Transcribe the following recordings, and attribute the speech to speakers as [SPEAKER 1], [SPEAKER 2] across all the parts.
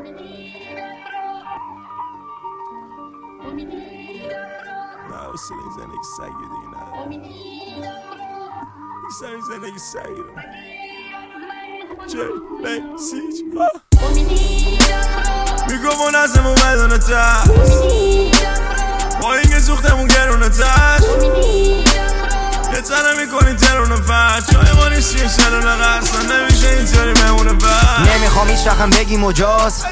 [SPEAKER 1] حوصله این زندگی سگی دیگه نه این زندگی سگی میگم منظم اومدونه تست با اینکه سوختمون گرونه تست یه تنه میکنین ترونه فرد چای ما نیستیم سلونه قصد نمیشه اینطوری بمونه فرد
[SPEAKER 2] نمیخوام هیچ وقتم بگی مجاز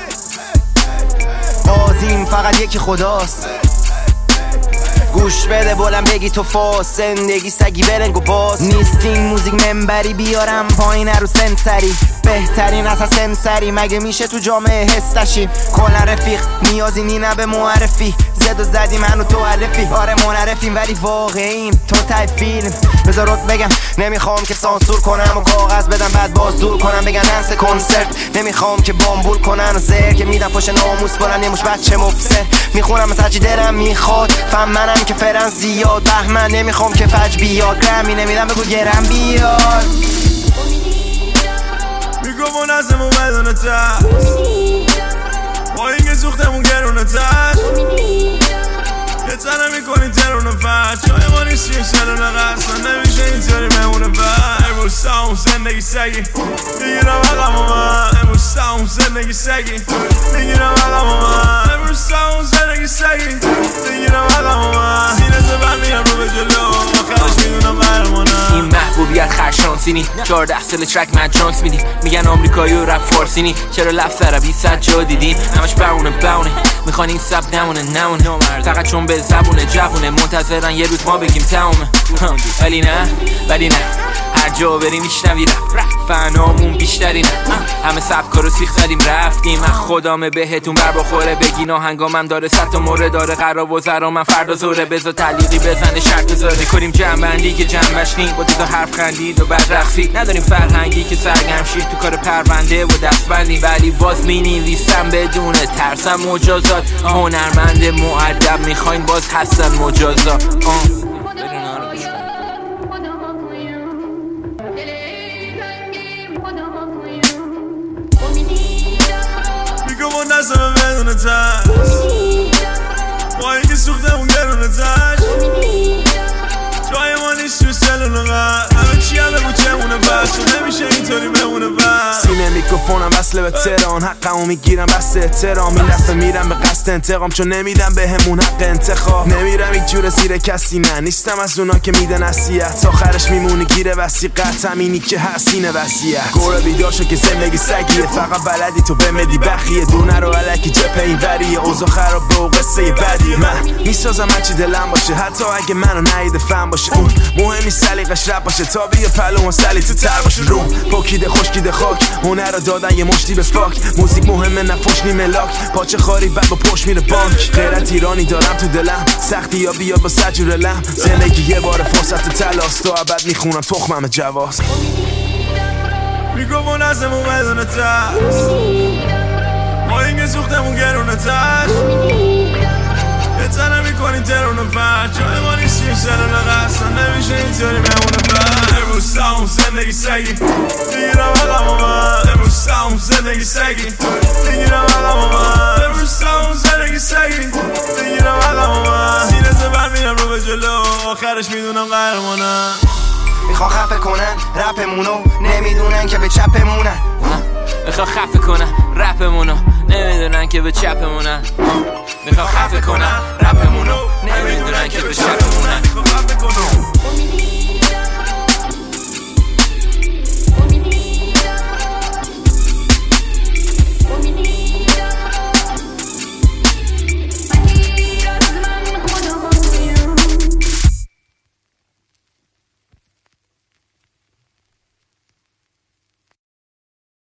[SPEAKER 2] بازیم فقط یکی خداست گوش بده بولم بگی تو فاس زندگی سگی برنگ و باز نیستین موزیک منبری بیارم پایین رو سنسری بهترین از سنسری مگه میشه تو جامعه هستشیم کلا رفیق نیازی نینه به معرفی زد و زدی منو تو علفی آره منعرفیم ولی واقعیم تو تای فیلم بذارت بگم نمیخوام که سانسور کنم و کاغذ بدم بعد باز دور کنم بگن انس کنسرت نمیخوام که بامبول کنن و زهر که میدم پاش ناموس بلند یه مش بچه مفسر میخونم مثل چی دلم میخواد فهم منم که فرن زیاد بهمن نمیخوام که فج بیاد گرمی نمیدم بگو گرم بیاد
[SPEAKER 1] میگم منظم اومدونه تست با اینکه سوختمون گرونه تست یه تنه میکنین ترونه فرد چای ما نیستیم سلونه قصد نمیشه اینطوری بمونه فرد امروز ساهم زندگی سگی میگیرم عقم و من امروز ساهم زندگی سگی میگیرم عقم و من امروز ساهم زندگی سگی میگیرم عقم و من سینه زبر میرم رو به جلو آخرش میدونم قهرمانم
[SPEAKER 3] این محبوبیت خرشانسینی 14 سال ترک من جانس میدیم میگن آمریکایی و رپ فارسینی چرا لفظ عربی صد جا دیدیم همش بونه میخوان این سب نمونه فقط چون به زبونه جوونه منتظرن یه روز ما بگیم تمومه ولی نه هر جا بریم میشنوی رپ فنامون بیشتری نه همه سبکا رو سیخ زدیم رفتیم از خدامه بهتون بر بخوره بگین آهنگامم داره 100 تا مورد داره قرار و زرا من فردا زوره بذار تعلیقی بزنه شرط بذاره میکنیم جنبندی که جنبش نیم با دیدو حرف خندید و بعد رقصید نداریم فرهنگی که سرگرم شید تو کار پرونده و دستبندی ولی باز مینویسم بدون ترسم مجازات هنرمند مؤدب میخواین باز هستن مجازات
[SPEAKER 1] میگم منظم بدون تست با اینکه سوختمون گرونه تست جای ما نیست تو سلونه قد همه چی همه بود چمونه بس و نمیشه اینطوری بمونه بس
[SPEAKER 4] سینه میکروفونم وصله به تهران حقمو میگیرم بس احترام این دفعه میرم به قصد انتقام چون نمیدم بهمون حق انتخاب نمیرم یک جور زیر کسی نه نیستم از اونا که میده نصیحت آخرش میمونی گیره وسیقت همینی که هستینه وصیت گوره بیداشو که زندگی سگیه فقط بلدی تو بمدی بخیه دونه رو علکی جپه این وریه اوضاع خراب به قصه بدیه من میسازم هرچی دلم باشه حتی اگه منو نهیده فهم باشه اون مهمی سلیقش رپ باشه تا بیا پلو و سلی تو تر باشه روم پاکیده خشکیده خاک هنر رو دادن یه مشتی به فاک موزیک مهمه نفوش نیمه لاک پاچه خاری بعد با پشت میره بانک غیرت ایرانی دارم تو دلم سختی یا بیاد با سجور لم زندگی یه بار فرصت تلاست تا ابد میخونم تخمم جواز
[SPEAKER 1] میگم منظم اومدونه تست با اینکه سوختمون گرونه تست یه تنه میکنین ترونه فرد چای ما نیستیم سلونه قصد نمیشه اینطوری بمونه فرد امروز ساهم زندگی سگی میگیرم عقم و من امروز ساهم زندگی سگی میگیرم عقم و من امروز ساهم زندگی سگی میگیرم عقم و من سینه زبر میرم رو به جلو آخرش میدونم قهرمانم
[SPEAKER 2] میخوان خفه کنن رپمونو نمیدونن که به چپمونن
[SPEAKER 3] میخوان خفه کنن رپمونو نمیدونن که به چپمونن میخوان خفه کنن رپمونو نمیدونن که به چپمونن